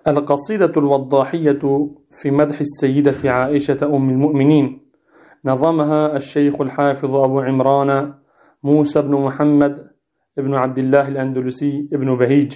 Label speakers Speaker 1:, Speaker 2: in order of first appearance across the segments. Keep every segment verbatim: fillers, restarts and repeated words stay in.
Speaker 1: القصيدة الوضاحية في مدح السيدة عائشة أم المؤمنين، نظمها الشيخ الحافظ أبو عمران موسى بن محمد بن عبد الله الأندلسي ابن بهيج.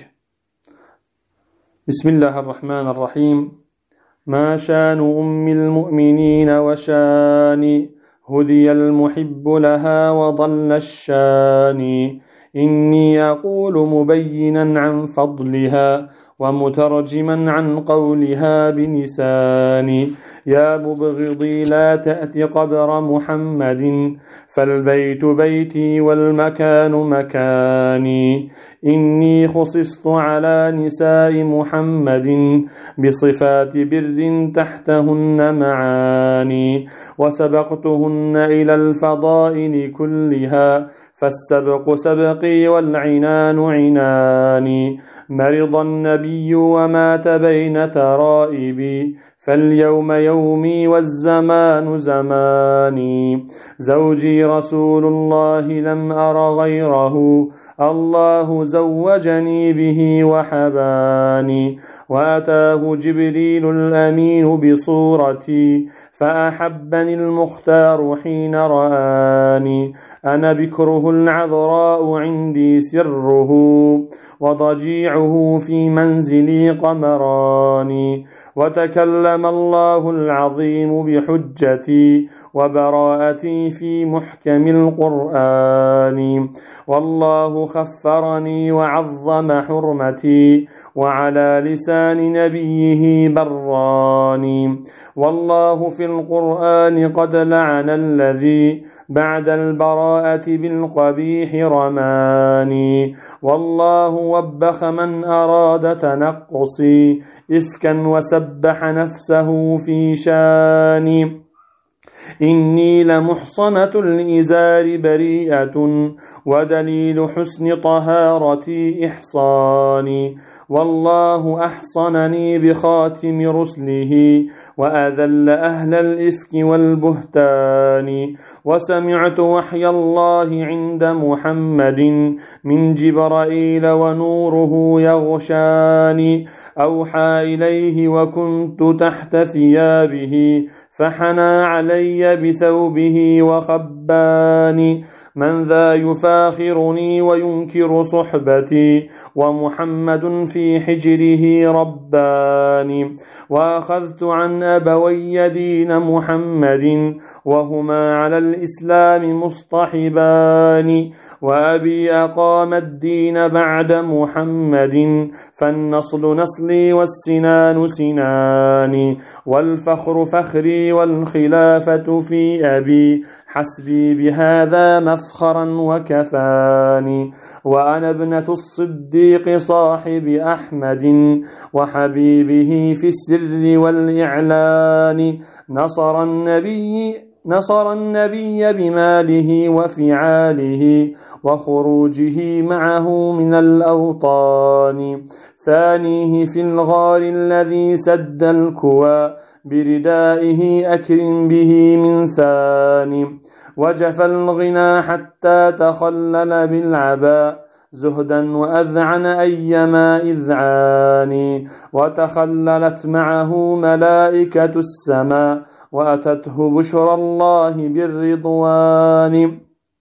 Speaker 1: بسم الله الرحمن الرحيم. ما شان أم المؤمنين وشان هدي المحب لها وضل الشان، إني أقول مبينا عن فضلها ومترجما عن قولها بلساني. يا مبغضي لا تأت قبر محمد، فالبيت بيتي والمكان مكاني. إني خصصت على نساء محمد بصفات بر تحتهن معاني، وسبقتهن إلى الفضائل كلها، فالسبق سبقي والعنان عناني. مرض النبي ومات بين ترائبي، فاليوم يومي والزمان زماني. زوجي رسول الله لم أر غيره، الله زوجني به وحباني. وأتاه جبريل الأمين بصورتي، فأحبني المختار حين رآني. أنا بكره العذراء عندي سره، وضجيعه في منزلي قمراني. وتكلم الله العظيم بحجتي وبراءتي في محكم القرآن. والله خفرني وعظم حرمتي، وعلى لسان نبيه براني. والله في القرآن قد لعن الذي بعد البراءة بالقبيح رماني. والله وبخ من أراد تنقصي إفكا وسبح نفسه في شاني. إني لمحصنة الإزار بريئة، ودليل حسن طهارتي إحصاني. والله أحصنني بخاتم رسله، وأذل أهل الإفك والبهتان. وسمعت وحي الله عند محمد من جبرائيل ونوره يغشاني. أوحى إليه وكنت تحت ثيابه، فحنى علي بثوبه وخباني. من ذا يفاخرني وينكر صحبتي، ومحمد في حجره رباني. وأخذت عن أبوي دين محمد، وهما على الإسلام مصطحبان. وأبي أقام الدين بعد محمد، فالنصل نصلي والسنان سناني. والفخر فخري والخلافة في أبي، حسبي بهذا مفخرا وكفاني. وأنا ابنة الصديق صاحب أحمد، وحبيبه في السر والإعلان. نصر النبي نصر النبي بماله وفعاله، وخروجه معه من الأوطان. ثانيه في الغار الذي سد الكوى، بردائه أكرم به من ثاني. وجف الغنى حتى تخلل بالعباء، زهدا وأذعن أيما إذعان. وتخللت معه ملائكة السماء، وأتته بشرى الله بالرضوان.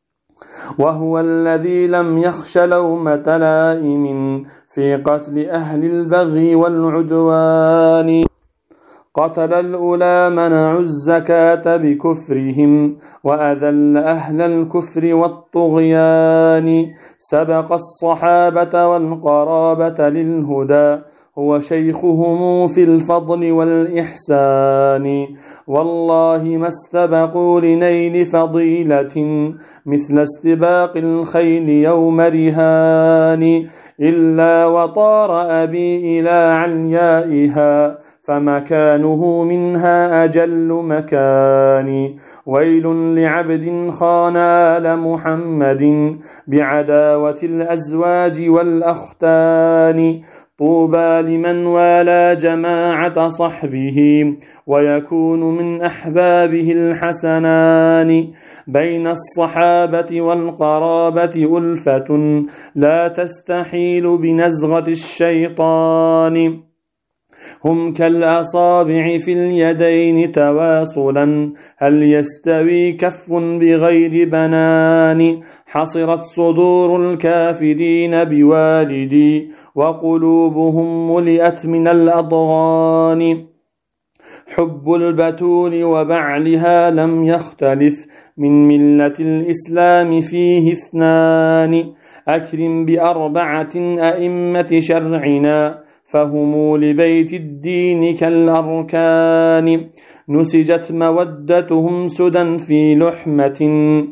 Speaker 1: وهو الذي لم يخش لومة لائم في قتل أهل البغي والعدوان. قتل الأولى منعوا الزكاة بكفرهم، وأذل أهل الكفر والطغيان. سبق الصحابة والقرابة للهدى، هو شيخهم في الفضل والإحسان. والله ما استبقوا لنيل فضيلة مثل استباق الخيل يوم رهان، إلا وطار أبي إلى عليائها، فمكانه منها أجل مكان. ويل لعبد خان آل محمد بعداوة الأزواج والأختان. طوبى لمن والى جماعة صحبه، ويكون من أحبابه الحسنان. بين الصحابة والقرابة ألفة، لا تستحيل بنزغة الشيطان. هم كالأصابع في اليدين تواصلا، هل يستوي كف بغير بنان؟ حصرت صدور الكافرين بوالدي، وقلوبهم ملئت من الأضغان. حب البتول وبعلها لم يختلف، من ملة الإسلام فيه اثنان. أكرم بأربعة أئمة شرعنا، فهم لبيت الدين كالأركان. نسجت مودتهم سدى في لحمة،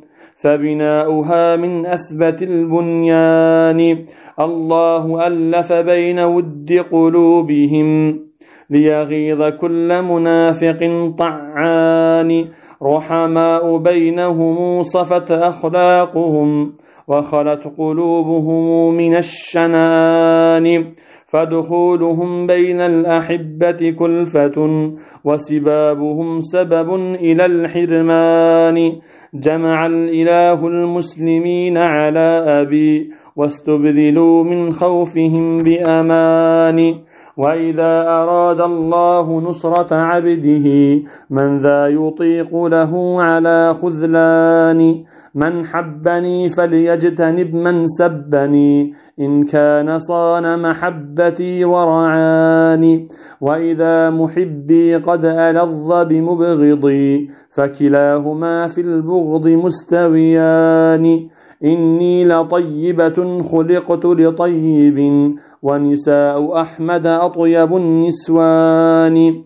Speaker 1: فبناؤها من أثبت البنيان. الله ألف بين ود قلوبهم، ليغيظ كل منافق طعان. رحماء بينهم صفت أخلاقهم، وخلت قلوبهم من الشنان. فدخولهم بين الأحبة كلفة، وسبابهم سبب إلى الحرمان. جمع الإله المسلمين على أبي، واستبذلوا من خوفهم بأمان. وإذا أراد الله نصرة عبده، من ذا يطيق له على خذلان. من حبني فليجتنب من سبني، إن كان صان محبتي ورعاني. وإذا محبي قد ألظ بمبغضي، فكلاهما في البغض مستويان. إني لطيبة خلقت لطيب، ونساء أحمد أطيب النسوان.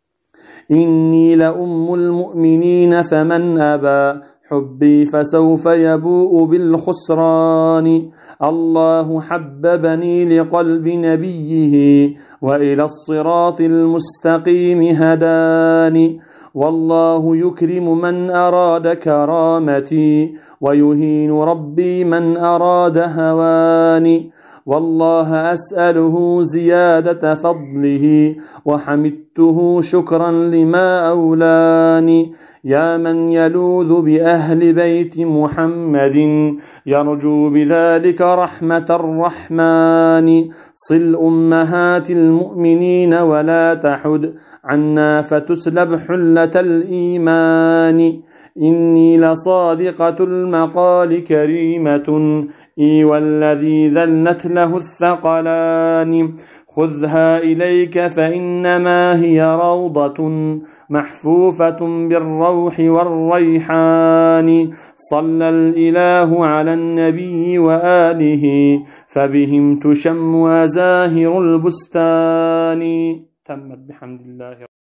Speaker 1: إني لأم المؤمنين، فمن أبى حبي فسوف يبوء بالخسران. الله حببني لقلب نبيه، وإلى الصراط المستقيم هداني. والله يكرم من أراد كرامتي، ويهين ربي من أراد هواني. والله أسأله زيادة فضله، وحمدته شكرا لما أولاني. يا من يلوذ بأهل بيت محمد، يرجو بذلك رحمة الرحمن. صل أمهات المؤمنين ولا تحد عنا، فتسلب حلة الإيمان. إني لصادقة المقال كريمة، إي والذي ذلت له الثقلان. خذها إليك فإنما هي روضة، محفوفة بالروح والريحان. صلى الإله على النبي وآله، فبهم تشم وزاهر البستان. تمت بحمد الله.